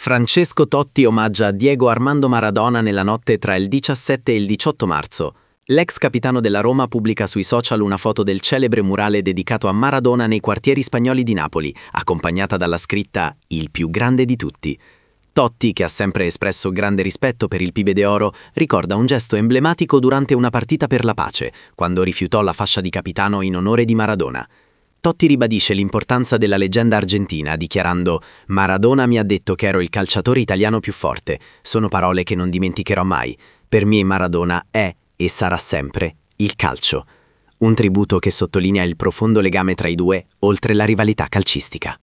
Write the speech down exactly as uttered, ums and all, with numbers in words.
Francesco Totti omaggia Diego Armando Maradona nella notte tra il diciassette e il diciotto marzo. L'ex capitano della Roma pubblica sui social una foto del celebre murale dedicato a Maradona nei quartieri spagnoli di Napoli, accompagnata dalla scritta «Il più grande di tutti». Totti, che ha sempre espresso grande rispetto per il Pibe d'Oro, ricorda un gesto emblematico durante una partita per la pace, quando rifiutò la fascia di capitano in onore di Maradona. Totti ribadisce l'importanza della leggenda argentina, dichiarando «Maradona mi ha detto che ero il calciatore italiano più forte. Sono parole che non dimenticherò mai. Per me Maradona è e sarà sempre il calcio». Un tributo che sottolinea il profondo legame tra i due, oltre la rivalità calcistica.